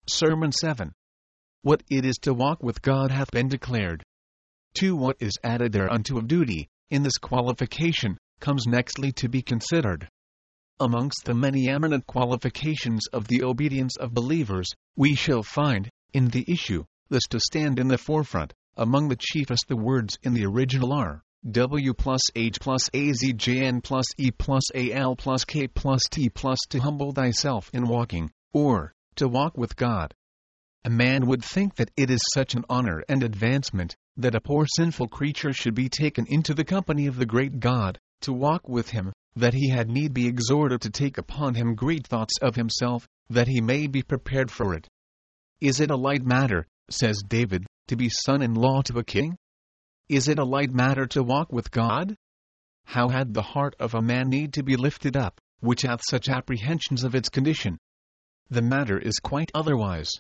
Sermon 7. What it is to walk with God hath been declared. 2. What is added thereunto of duty, in this qualification, comes nextly to be considered. Amongst the many eminent qualifications of the obedience of believers, we shall find, in the issue, this to stand in the forefront. Among the chiefest, the words in the original are W plus H plus AZJN plus E plus AL plus K plus T plus to humble thyself in walking, or to walk with God. A man would think that it is such an honor and advancement, that a poor sinful creature should be taken into the company of the great God, to walk with him, that he had need be exhorted to take upon him great thoughts of himself, that he may be prepared for it. Is it a light matter, says David, to be son-in-law to a king? Is it a light matter to walk with God? How had the heart of a man need to be lifted up, which hath such apprehensions of its condition? The matter is quite otherwise.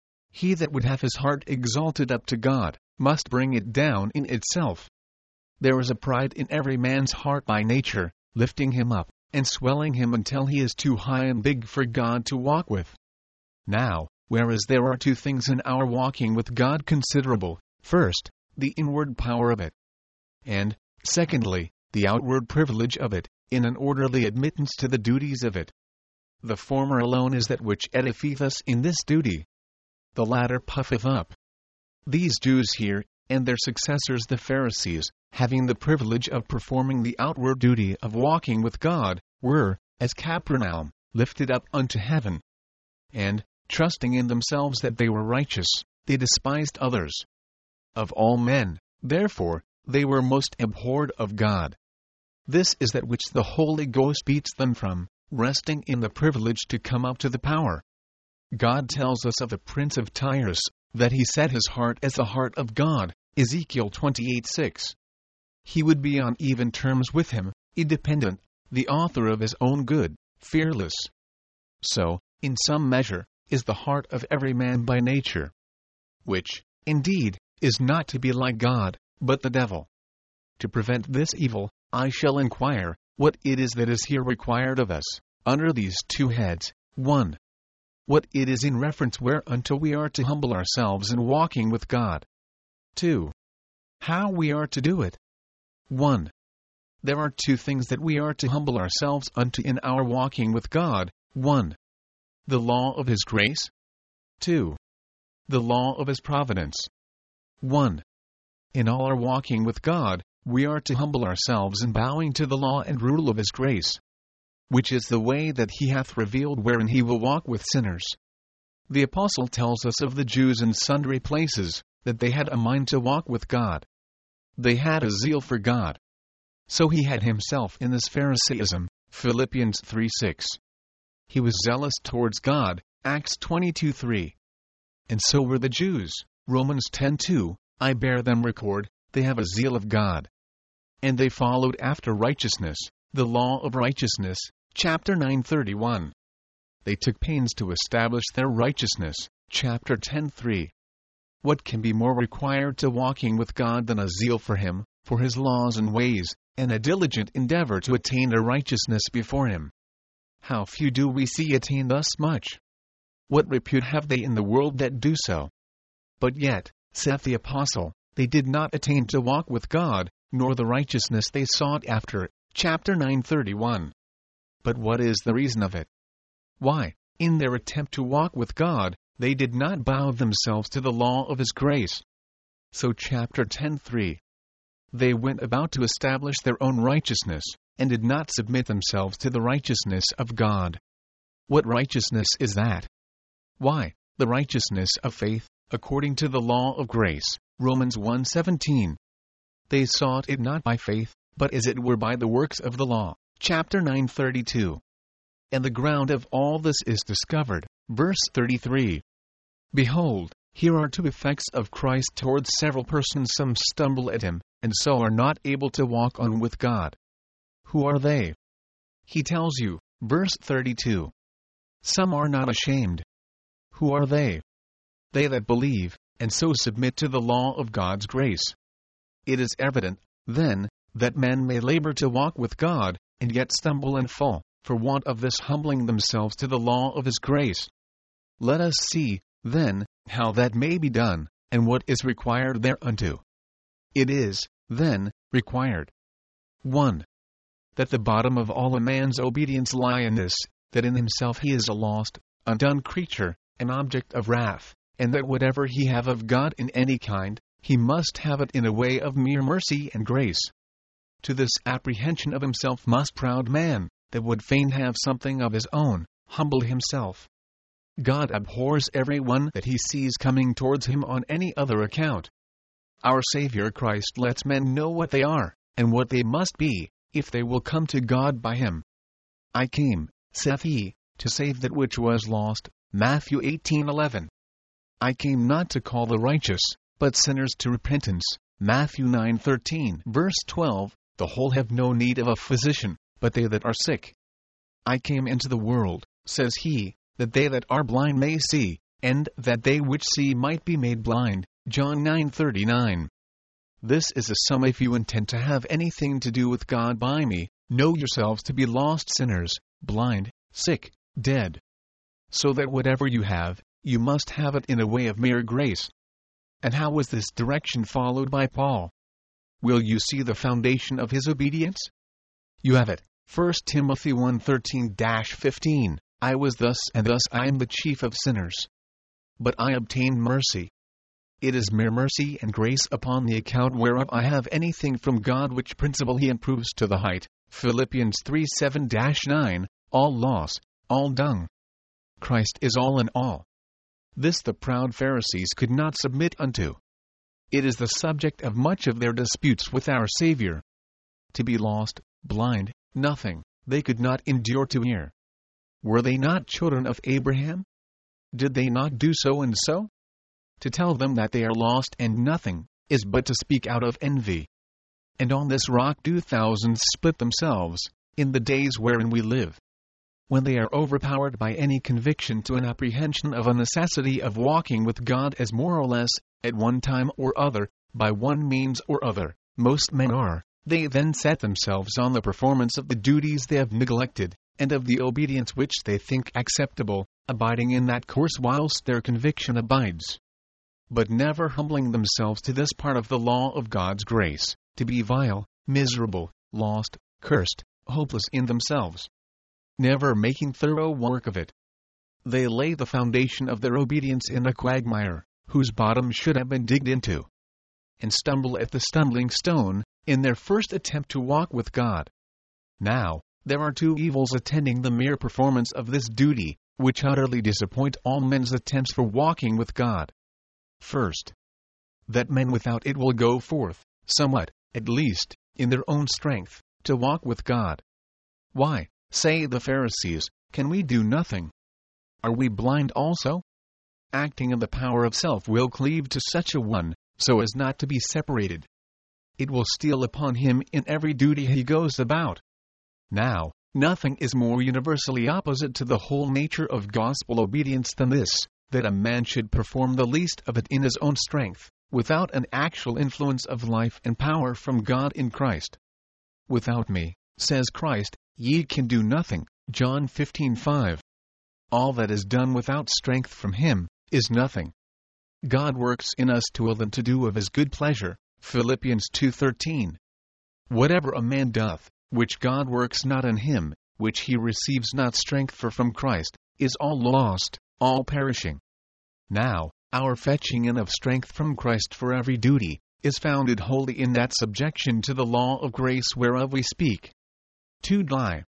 He that would have his heart exalted up to God, must bring it down in itself. There is a pride in every man's heart by nature, lifting him up, and swelling him until he is too high and big for God to walk with. Now, whereas there are two things in our walking with God considerable: first, the inward power of it, and, secondly, the outward privilege of it, in an orderly admittance to the duties of it. The former alone is that which edifieth us in this duty. The latter puffeth up. These Jews here, and their successors the Pharisees, having the privilege of performing the outward duty of walking with God, were, as Capernaum, lifted up unto heaven. And, trusting in themselves that they were righteous, they despised others. Of all men, therefore, they were most abhorred of God. This is that which the Holy Ghost beats them from, resting in the privilege to come up to the power. God tells us of the prince of Tyrus, that he set his heart as the heart of God, Ezekiel 28:6. He would be on even terms with him, independent, the author of his own good, fearless. So, in some measure, is the heart of every man by nature. Which, indeed, is not to be like God, but the devil. To prevent this evil, I shall inquire, what it is that is here required of us, under these two heads. 1. What it is in reference whereunto we are to humble ourselves in walking with God. 2. How we are to do it. 1. There are two things that we are to humble ourselves unto in our walking with God. 1. The law of His grace. 2. The law of His providence. 1. In all our walking with God, we are to humble ourselves in bowing to the law and rule of His grace, which is the way that He hath revealed wherein He will walk with sinners. The Apostle tells us of the Jews in sundry places, that they had a mind to walk with God. They had a zeal for God. So he had himself in this Pharisaism, Philippians 3:6. He was zealous towards God, Acts 22:3. And so were the Jews, Romans 10:2, I bear them record, they have a zeal of God. And they followed after righteousness, the law of righteousness, chapter 9:31. They took pains to establish their righteousness, chapter 10:3. What can be more required to walking with God than a zeal for Him, for His laws and ways, and a diligent endeavor to attain a righteousness before Him? How few do we see attain thus much? What repute have they in the world that do so? But yet, saith the Apostle, they did not attain to walk with God, nor the righteousness they sought after, chapter 9:31. But what is the reason of it? Why, in their attempt to walk with God, they did not bow themselves to the law of His grace. So chapter 10:3. They went about to establish their own righteousness, and did not submit themselves to the righteousness of God. What righteousness is that? Why, the righteousness of faith, according to the law of grace, Romans 1:17. They sought it not by faith, but as it were by the works of the law, chapter 9:32. And the ground of all this is discovered, verse 33. Behold, here are two effects of Christ towards several persons. Some stumble at Him, and so are not able to walk on with God. Who are they? He tells you, verse 32. Some are not ashamed. Who are they? They that believe, and so submit to the law of God's grace. It is evident, then, that men may labor to walk with God, and yet stumble and fall, for want of this humbling themselves to the law of His grace. Let us see, Then, how that may be done, and what is required thereunto. It is, then, required. 1. That the bottom of all a man's obedience lie in this, that in himself he is a lost, undone creature, an object of wrath, and that whatever he have of God in any kind, he must have it in a way of mere mercy and grace. To this apprehension of himself must proud man, that would fain have something of his own, humble himself. God abhors every one that he sees coming towards him on any other account. Our Savior Christ lets men know what they are, and what they must be, if they will come to God by him. I came, saith he, to save that which was lost. Matthew 18:11. I came not to call the righteous, but sinners to repentance. Matthew 9:13. Verse 12, the whole have no need of a physician, but they that are sick. I came into the world, says he, that they that are blind may see, and that they which see might be made blind. John 9:39. This is a sum: if you intend to have anything to do with God by me, know yourselves to be lost sinners, blind, sick, dead. So that whatever you have, you must have it in a way of mere grace. And how was this direction followed by Paul? Will you see the foundation of his obedience? You have it. 1 Timothy 1:13-15. I was thus and thus I am the chief of sinners. But I obtained mercy. It is mere mercy and grace upon the account whereof I have anything from God, which principle he improves to the height. Philippians 3:7-9. All loss, all dung. Christ is all in all. This the proud Pharisees could not submit unto. It is the subject of much of their disputes with our Savior. To be lost, blind, nothing, they could not endure to hear. Were they not children of Abraham? Did they not do so and so? To tell them that they are lost and nothing, is but to speak out of envy. And on this rock do thousands split themselves, in the days wherein we live. When they are overpowered by any conviction to an apprehension of a necessity of walking with God as more or less, at one time or other, by one means or other, most men are, they then set themselves on the performance of the duties they have neglected, and of the obedience which they think acceptable, abiding in that course whilst their conviction abides. But never humbling themselves to this part of the law of God's grace, to be vile, miserable, lost, cursed, hopeless in themselves. Never making thorough work of it. They lay the foundation of their obedience in a quagmire, whose bottom should have been digged into, and stumble at the stumbling stone, in their first attempt to walk with God. Now, there are two evils attending the mere performance of this duty, which utterly disappoint all men's attempts for walking with God. First, that men without it will go forth, somewhat, at least, in their own strength, to walk with God. Why, say the Pharisees, can we do nothing? Are we blind also? Acting in the power of self will cleave to such a one, so as not to be separated. It will steal upon him in every duty he goes about. Now, nothing is more universally opposite to the whole nature of gospel obedience than this, that a man should perform the least of it in his own strength, without an actual influence of life and power from God in Christ. Without me, says Christ, ye can do nothing. John 15:5. All that is done without strength from him, is nothing. God works in us to will and to do of his good pleasure. Philippians 2:13. Whatever a man doth, which God works not in him, which he receives not strength for from Christ, is all lost, all perishing. Now, our fetching in of strength from Christ for every duty, is founded wholly in that subjection to the law of grace whereof we speak. 2.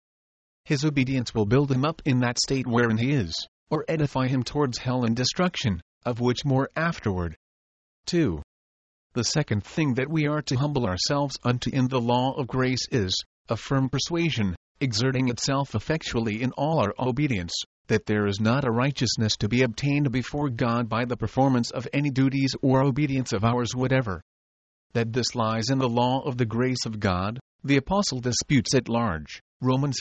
His obedience will build him up in that state wherein he is, or edify him towards hell and destruction, of which more afterward. 2. The second thing that we are to humble ourselves unto in the law of grace is, a firm persuasion, exerting itself effectually in all our obedience, that there is not a righteousness to be obtained before God by the performance of any duties or obedience of ours whatever. That this lies in the law of the grace of God, the Apostle disputes at large. Romans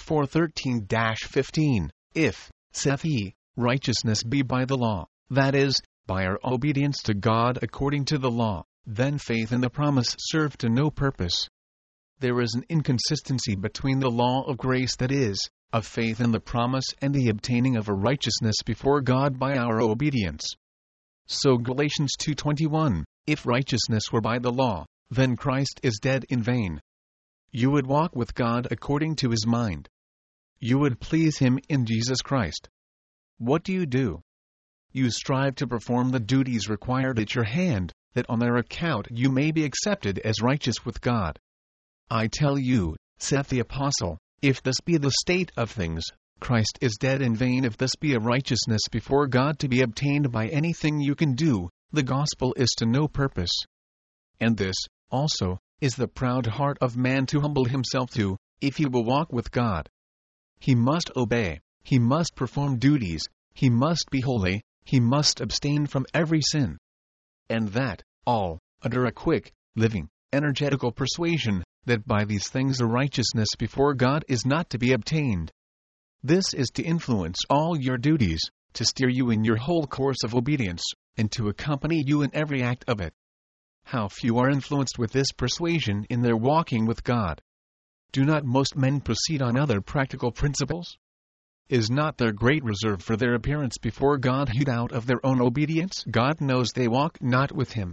4:13-15. If, saith he, righteousness be by the law, that is, by our obedience to God according to the law, then faith in the promise served to no purpose. There is an inconsistency between the law of grace, that is, of faith in the promise, and the obtaining of a righteousness before God by our obedience. So Galatians 2:21, if righteousness were by the law, then Christ is dead in vain. You would walk with God according to His mind. You would please Him in Jesus Christ. What do? You strive to perform the duties required at your hand, that on their account you may be accepted as righteous with God. I tell you, saith the apostle, if this be the state of things, Christ is dead in vain. If this be a righteousness before God to be obtained by anything you can do, the gospel is to no purpose. And this, also, is the proud heart of man to humble himself to, if he will walk with God. He must obey, he must perform duties, he must be holy, he must abstain from every sin. And that, all, under a quick, living, energetical persuasion, that by these things a righteousness before God is not to be obtained. This is to influence all your duties, to steer you in your whole course of obedience, and to accompany you in every act of it. How few are influenced with this persuasion in their walking with God. Do not most men proceed on other practical principles? Is not their great reserve for their appearance before God hewed out of their own obedience? God knows they walk not with Him.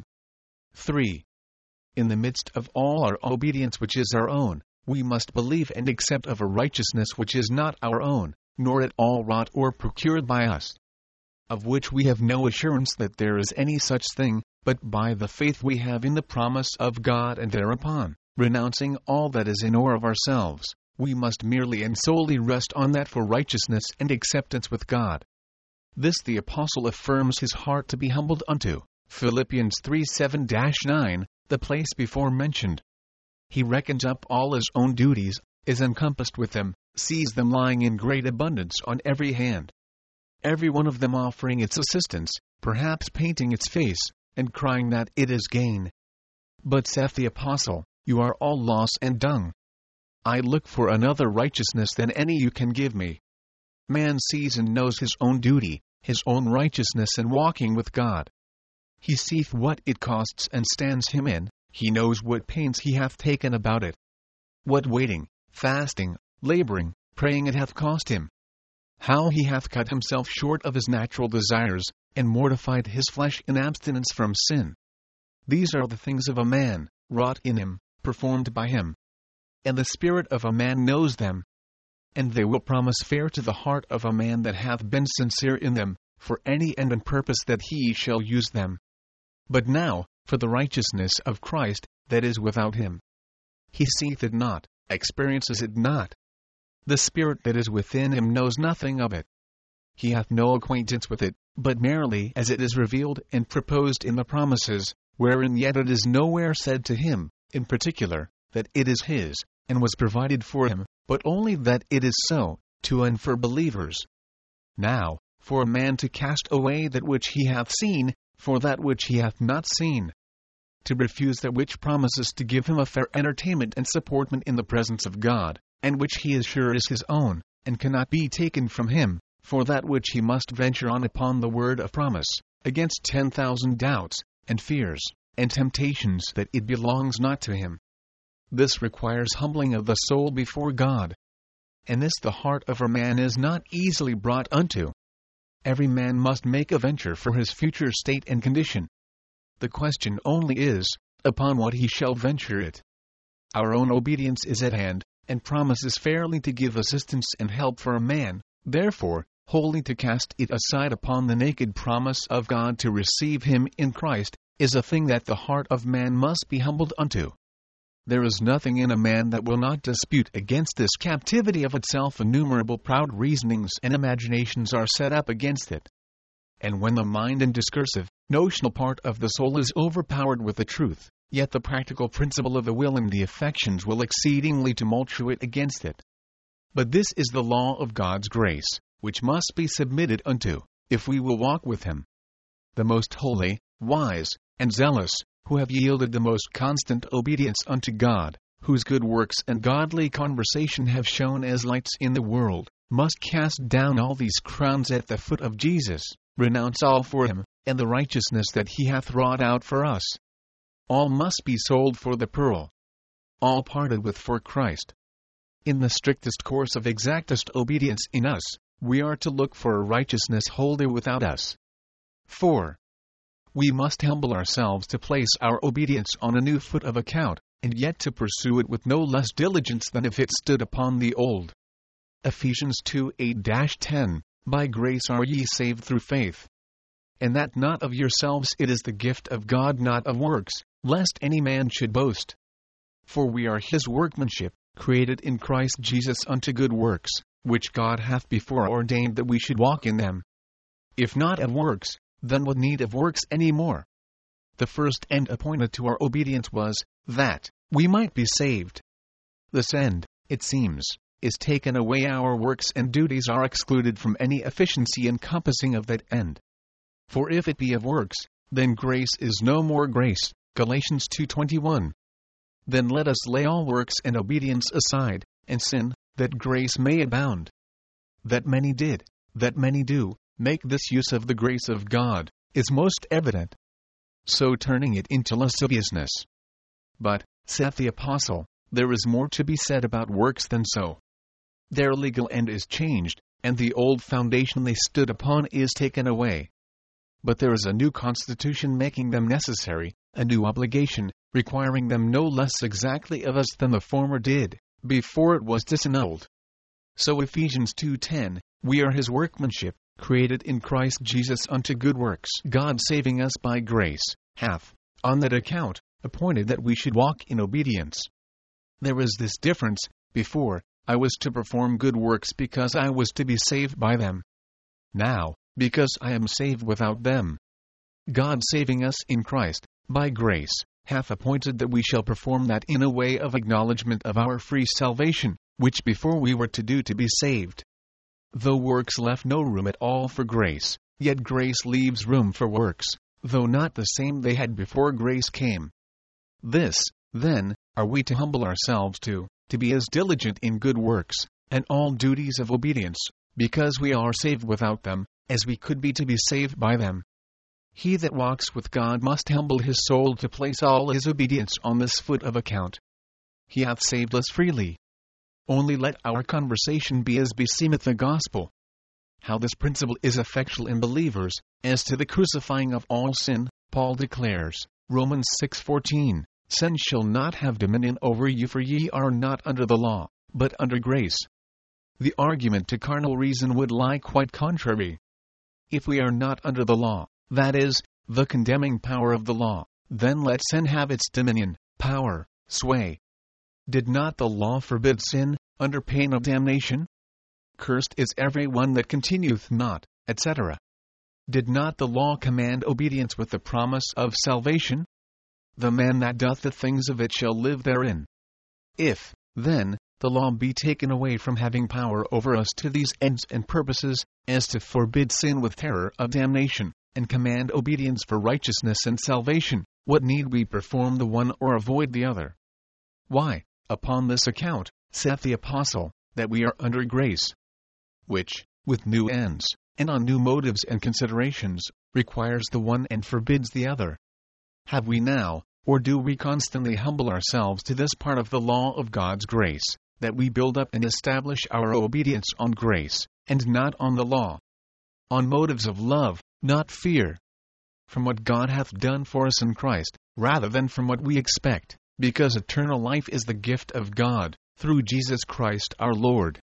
3. In the midst of all our obedience which is our own, we must believe and accept of a righteousness which is not our own, nor at all wrought or procured by us, of which we have no assurance that there is any such thing, but by the faith we have in the promise of God, and thereupon, renouncing all that is in or of ourselves, we must merely and solely rest on that for righteousness and acceptance with God. This the apostle affirms his heart to be humbled unto, Philippians 3:7-9, the place before mentioned. He reckons up all his own duties, is encompassed with them, sees them lying in great abundance on every hand, every one of them offering its assistance, perhaps painting its face, and crying that it is gain. But saith the apostle, you are all loss and dung. I look for another righteousness than any you can give me. Man sees and knows his own duty, his own righteousness in walking with God. He seeth what it costs and stands him in, he knows what pains he hath taken about it. What waiting, fasting, laboring, praying it hath cost him. How he hath cut himself short of his natural desires, and mortified his flesh in abstinence from sin. These are the things of a man, wrought in him, performed by him. And the spirit of a man knows them. And they will promise fair to the heart of a man that hath been sincere in them, for any end and purpose that he shall use them. But now, for the righteousness of Christ, that is without him. He seeth it not, experiences it not. The Spirit that is within him knows nothing of it. He hath no acquaintance with it, but merely as it is revealed and proposed in the promises, wherein yet it is nowhere said to him, in particular, that it is his, and was provided for him, but only that it is so, to and for believers. Now, for a man to cast away that which he hath seen, for that which he hath not seen, to refuse that which promises to give him a fair entertainment and supportment in the presence of God, and which he is sure is his own, and cannot be taken from him, for that which he must venture on upon the word of promise, against 10,000 doubts, and fears, and temptations that it belongs not to him. This requires humbling of the soul before God. And this the heart of a man is not easily brought unto. Every man must make a venture for his future state and condition. The question only is, upon what he shall venture it. Our own obedience is at hand, and promises fairly to give assistance and help for a man, therefore, wholly to cast it aside upon the naked promise of God to receive him in Christ, is a thing that the heart of man must be humbled unto. There is nothing in a man that will not dispute against this captivity of itself. Innumerable proud reasonings and imaginations are set up against it. And when the mind and discursive, notional part of the soul is overpowered with the truth, yet the practical principle of the will and the affections will exceedingly tumultuate against it. But this is the law of God's grace, which must be submitted unto, if we will walk with him. The most holy, wise, and zealous, who have yielded the most constant obedience unto God, whose good works and godly conversation have shone as lights in the world, must cast down all these crowns at the foot of Jesus, renounce all for him, and the righteousness that he hath wrought out for us. All must be sold for the pearl. All parted with for Christ. In the strictest course of exactest obedience in us, we are to look for a righteousness wholly without us. 4. we must humble ourselves to place our obedience on a new foot of account, and yet to pursue it with no less diligence than if it stood upon the old. Ephesians 2:8-10, By grace are ye saved through faith. And that not of yourselves, it is the gift of God, not of works, lest any man should boast. For we are his workmanship, created in Christ Jesus unto good works, which God hath before ordained that we should walk in them. If not of works, then what need of works any more? The first end appointed to our obedience was, that we might be saved. This end, it seems, is taken away. Our works and duties are excluded from any efficiency encompassing of that end. For if it be of works, then grace is no more grace. Galatians 2:21. Then let us lay all works and obedience aside, and sin, that grace may abound. That many did, that many do, make this use of the grace of God, is most evident. So turning it into lasciviousness. But, saith the Apostle, there is more to be said about works than so. Their legal end is changed, and the old foundation they stood upon is taken away. But there is a new constitution making them necessary, a new obligation, requiring them no less exactly of us than the former did, before it was disannulled. So Ephesians 2:10, we are his workmanship, created in Christ Jesus unto good works. God saving us by grace, hath, on that account, appointed that we should walk in obedience. There is this difference: before, I was to perform good works because I was to be saved by them. Now, because I am saved without them. God saving us in Christ, by grace, hath appointed that we shall perform that in a way of acknowledgement of our free salvation, which before we were to do to be saved. Though works left no room at all for grace, yet grace leaves room for works, though not the same they had before grace came. This, then, are we to humble ourselves to be as diligent in good works, and all duties of obedience, because we are saved without them, as we could be to be saved by them. He that walks with God must humble his soul to place all his obedience on this foot of account. He hath saved us freely. Only let our conversation be as beseemeth the gospel. How this principle is effectual in believers, as to the crucifying of all sin, Paul declares, Romans 6:14, Sin shall not have dominion over you, for ye are not under the law, but under grace. The argument to carnal reason would lie quite contrary. If we are not under the law, that is, the condemning power of the law, then let sin have its dominion, power, sway. Did not the law forbid sin, under pain of damnation? Cursed is every one that continueth not, etc. Did not the law command obedience with the promise of salvation? The man that doth the things of it shall live therein. If, then, the law be taken away from having power over us to these ends and purposes, as to forbid sin with terror of damnation, and command obedience for righteousness and salvation, what need we perform the one or avoid the other? Why, upon this account, saith the Apostle, that we are under grace, which, with new ends, and on new motives and considerations, requires the one and forbids the other. Have we now, or do we constantly humble ourselves to this part of the law of God's grace, that we build up and establish our obedience on grace, and not on the law? On motives of love, not fear. From what God hath done for us in Christ, rather than from what we expect, because eternal life is the gift of God, through Jesus Christ our Lord.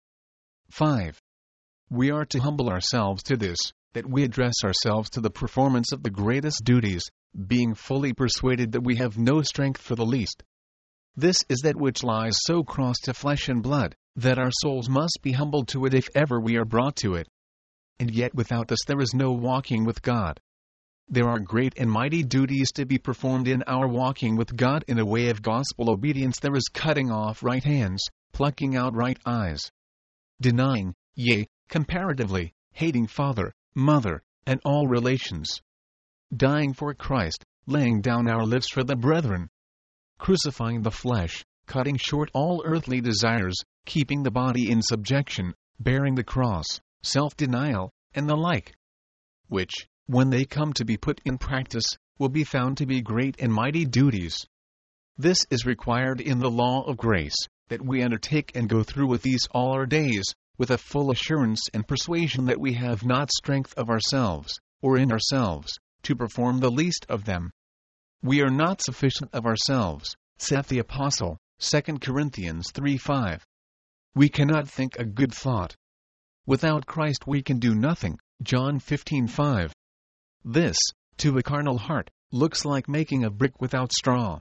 5. We are to humble ourselves to this, that we address ourselves to the performance of the greatest duties, being fully persuaded that we have no strength for the least. This is that which lies so cross to flesh and blood, that our souls must be humbled to it if ever we are brought to it. And yet without this there is no walking with God. There are great and mighty duties to be performed in our walking with God in a way of gospel obedience. There is cutting off right hands, plucking out right eyes, denying, yea, comparatively, hating father, mother, and all relations, dying for Christ, laying down our lives for the brethren, crucifying the flesh, cutting short all earthly desires, keeping the body in subjection, bearing the cross, self-denial, and the like, which, when they come to be put in practice, will be found to be great and mighty duties. This is required in the law of grace, that we undertake and go through with these all our days, with a full assurance and persuasion that we have not strength of ourselves, or in ourselves, to perform the least of them. We are not sufficient of ourselves, saith the Apostle, 2 Corinthians 3:5. We cannot think a good thought. Without Christ we can do nothing, John 15:5. This, to a carnal heart, looks like making a brick without straw.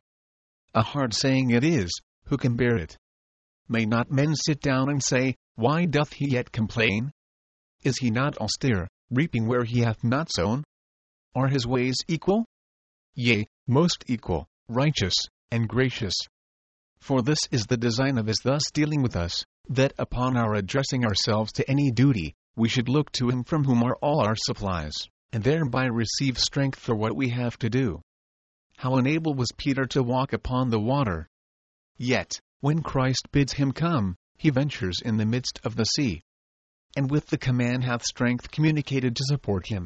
A hard saying it is, who can bear it? May not men sit down and say, Why doth he yet complain? Is he not austere, reaping where he hath not sown? Are his ways equal? Yea, most equal, righteous, and gracious. For this is the design of his thus dealing with us, that upon our addressing ourselves to any duty, we should look to him from whom are all our supplies, and thereby receive strength for what we have to do. How unable was Peter to walk upon the water! Yet, when Christ bids him come, he ventures in the midst of the sea, and with the command hath strength communicated to support him.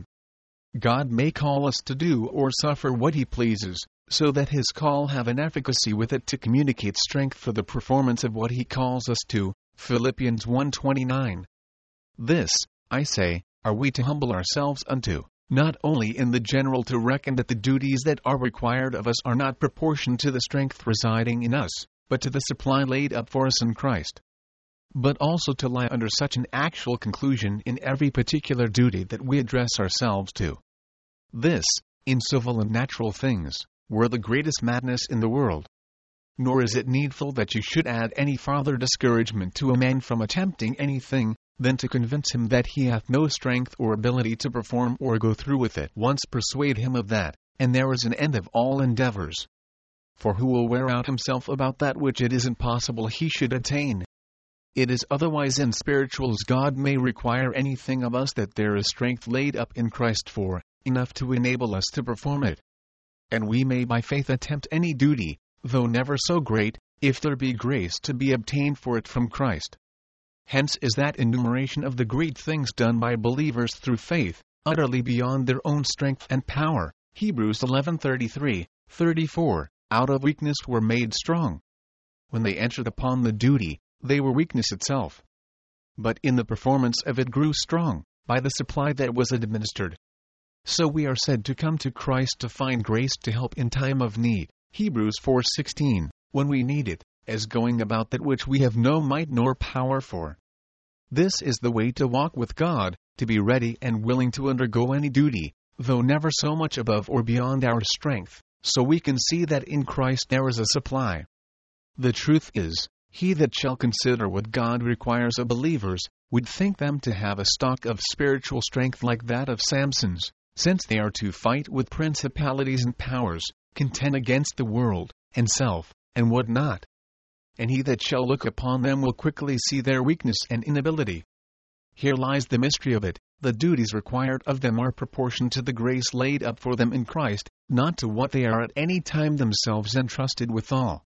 God may call us to do or suffer what he pleases, so that his call have an efficacy with it to communicate strength for the performance of what he calls us to. Philippians 1:29. This, I say, are we to humble ourselves unto, not only in the general to reckon that the duties that are required of us are not proportioned to the strength residing in us, but to the supply laid up for us in Christ, but also to lie under such an actual conclusion in every particular duty that we address ourselves to. This, in civil and natural things, were the greatest madness in the world. Nor is it needful that you should add any farther discouragement to a man from attempting anything, than to convince him that he hath no strength or ability to perform or go through with it. Once persuade him of that, and there is an end of all endeavors. For who will wear out himself about that which it is impossible he should attain? It is otherwise in spirituals. God may require anything of us that there is strength laid up in Christ for, enough to enable us to perform it. And we may by faith attempt any duty, though never so great, if there be grace to be obtained for it from Christ. Hence is that enumeration of the great things done by believers through faith, utterly beyond their own strength and power. Hebrews 11:33, 34, out of weakness were made strong. When they entered upon the duty, they were weakness itself. But in the performance of it grew strong, by the supply that was administered. So we are said to come to Christ to find grace to help in time of need. Hebrews 4:16, when we need it, as going about that which we have no might nor power for. This is the way to walk with God, to be ready and willing to undergo any duty, though never so much above or beyond our strength, so we can see that in Christ there is a supply. The truth is, he that shall consider what God requires of believers, would think them to have a stock of spiritual strength like that of Samson's, since they are to fight with principalities and powers, contend against the world, and self, and what not. And he that shall look upon them will quickly see their weakness and inability. Here lies the mystery of it. The duties required of them are proportioned to the grace laid up for them in Christ, not to what they are at any time themselves entrusted withal.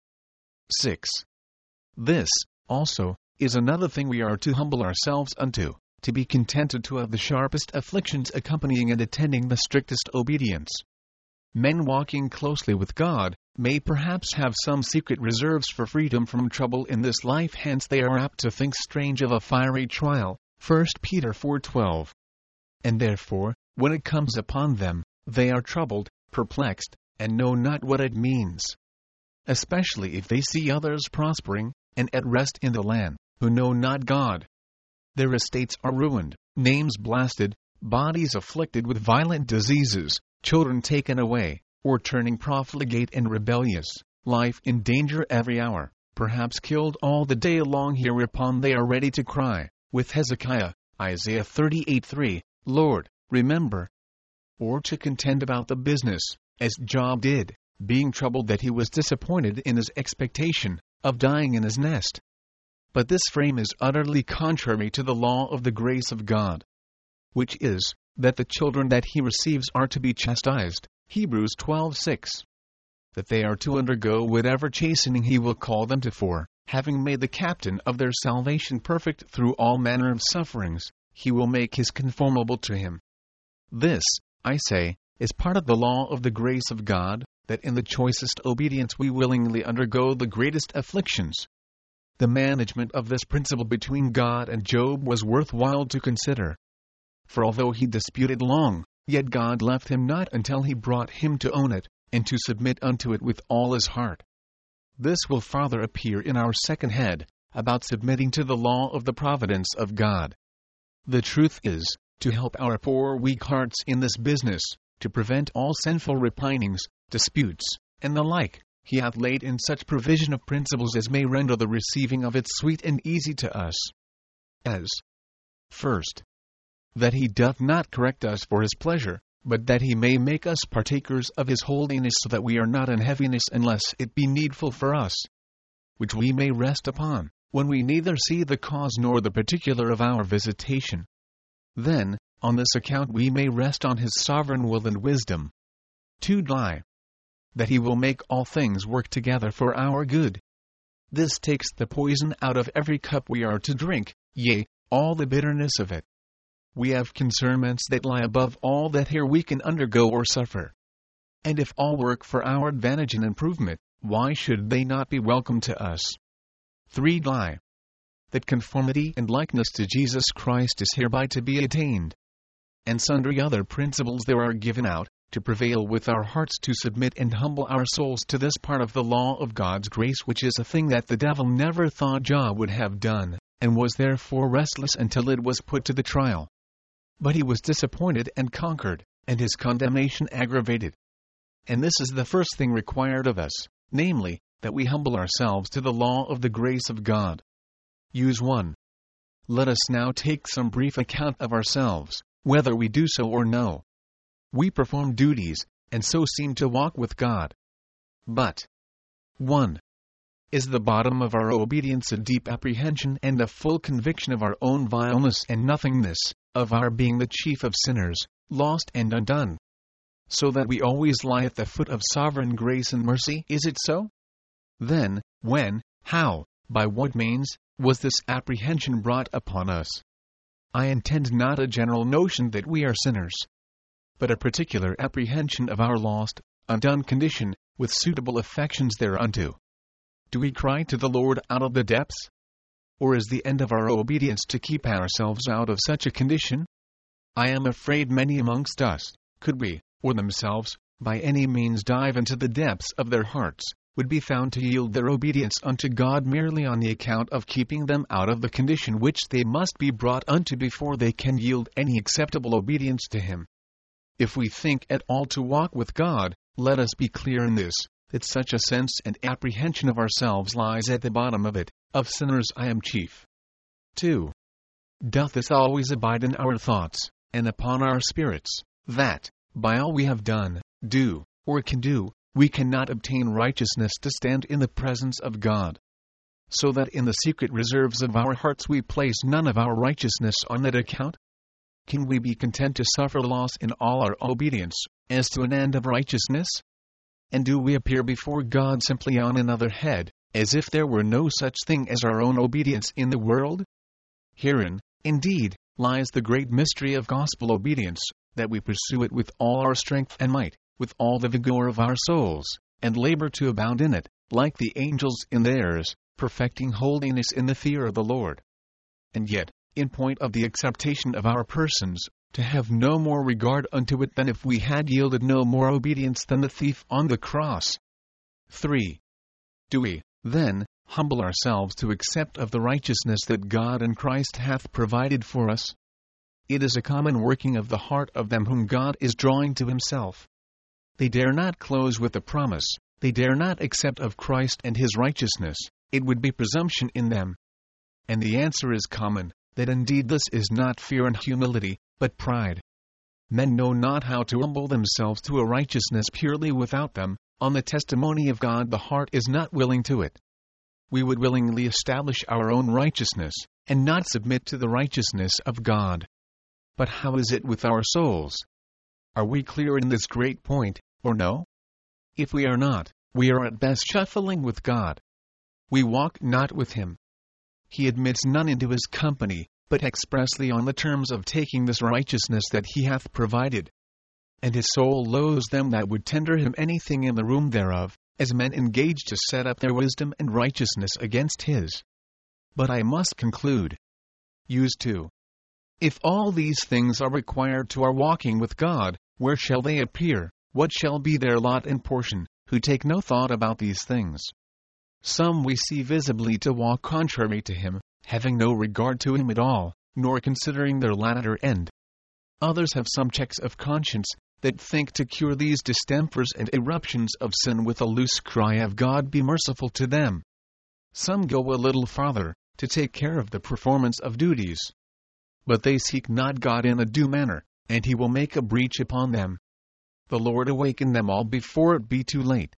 6. This, also, is another thing we are to humble ourselves unto, to be contented to have the sharpest afflictions accompanying and attending the strictest obedience. Men walking closely with God may perhaps have some secret reserves for freedom from trouble in this life, hence they are apt to think strange of a fiery trial, 1 Peter 4:12. And therefore, when it comes upon them, they are troubled, perplexed, and know not what it means. Especially if they see others prospering, and at rest in the land, who know not God. Their estates are ruined, names blasted, bodies afflicted with violent diseases, children taken away, or turning profligate and rebellious, life in danger every hour, perhaps killed all the day long. Hereupon they are ready to cry, with Hezekiah, Isaiah 38:3, Lord, remember. Or to contend about the business, as Job did, being troubled that he was disappointed in his expectation of dying in his nest. But this frame is utterly contrary to the law of the grace of God, which is, that the children that he receives are to be chastised, Hebrews 12:6. That they are to undergo whatever chastening he will call them to, for, having made the captain of their salvation perfect through all manner of sufferings, he will make his conformable to him. This, I say, is part of the law of the grace of God, that in the choicest obedience we willingly undergo the greatest afflictions. The management of this principle between God and Job was worthwhile to consider. For although he disputed long, Yet God left him not until he brought him to own it, and to submit unto it with all his heart. This will farther appear in our second head, about submitting to the law of the providence of God. The truth is, to help our poor weak hearts in this business, to prevent all sinful repinings, disputes, and the like, he hath laid in such provision of principles as may render the receiving of it sweet and easy to us. As, first, that he doth not correct us for his pleasure, but that he may make us partakers of his holiness, so that we are not in heaviness unless it be needful for us, which we may rest upon, when we neither see the cause nor the particular of our visitation. Then, on this account we may rest on his sovereign will and wisdom. 2. That he will make all things work together for our good. This takes the poison out of every cup we are to drink, yea, all the bitterness of it. We have concernments that lie above all that here we can undergo or suffer. And if all work for our advantage and improvement, why should they not be welcome to us? 3. That conformity and likeness to Jesus Christ is hereby to be attained. And sundry other principles there are given out, to prevail with our hearts to submit and humble our souls to this part of the law of God's grace, which is a thing that the devil never thought Jah would have done, and was therefore restless until it was put to the trial. But he was disappointed and conquered, and his condemnation aggravated. And this is the first thing required of us, namely, that we humble ourselves to the law of the grace of God. Use 1. Let us now take some brief account of ourselves, whether we do so or no. We perform duties, and so seem to walk with God. But 1. Is the bottom of our obedience a deep apprehension and a full conviction of our own vileness and nothingness, of our being the chief of sinners, lost and undone, so that we always lie at the foot of sovereign grace and mercy? Is it so? Then, when, how, by what means, was this apprehension brought upon us? I intend not a general notion that we are sinners, but a particular apprehension of our lost, undone condition, with suitable affections thereunto. Do we cry to the Lord out of the depths? Or is the end of our obedience to keep ourselves out of such a condition? I am afraid many amongst us, could we, or themselves, by any means dive into the depths of their hearts, would be found to yield their obedience unto God merely on the account of keeping them out of the condition which they must be brought unto before they can yield any acceptable obedience to Him. If we think at all to walk with God, let us be clear in this, that such a sense and apprehension of ourselves lies at the bottom of it. Of sinners I am chief. 2. Doth this always abide in our thoughts, and upon our spirits, that, by all we have done, do, or can do, we cannot obtain righteousness to stand in the presence of God? So that in the secret reserves of our hearts we place none of our righteousness on that account? Can we be content to suffer loss in all our obedience, as to an end of righteousness? And do we appear before God simply on another head, as if there were no such thing as our own obedience in the world? Herein, indeed, lies the great mystery of gospel obedience, that we pursue it with all our strength and might, with all the vigor of our souls, and labor to abound in it, like the angels in theirs, perfecting holiness in the fear of the Lord. And yet, in point of the acceptation of our persons, to have no more regard unto it than if we had yielded no more obedience than the thief on the cross. 3. Do we, then, humble ourselves to accept of the righteousness that God in Christ hath provided for us? It is a common working of the heart of them whom God is drawing to Himself. They dare not close with the promise, they dare not accept of Christ and His righteousness, it would be presumption in them. And the answer is common, that indeed this is not fear and humility, but pride. Men know not how to humble themselves to a righteousness purely without them. On the testimony of God the heart is not willing to it. We would willingly establish our own righteousness, and not submit to the righteousness of God. But how is it with our souls? Are we clear in this great point, or no? If we are not, we are at best shuffling with God. We walk not with Him. He admits none into His company, but expressly on the terms of taking this righteousness that He hath provided. And His soul loathes them that would tender Him anything in the room thereof, as men engaged to set up their wisdom and righteousness against His. But I must conclude. Use 2. If all these things are required to our walking with God, where shall they appear, what shall be their lot and portion, who take no thought about these things? Some we see visibly to walk contrary to him, having no regard to him at all, nor considering their latter end. Others have some checks of conscience, that think to cure these distempers and eruptions of sin with a loose cry of God be merciful to them. Some go a little farther, to take care of the performance of duties. But they seek not God in a due manner, and he will make a breach upon them. The Lord awaken them all before it be too late.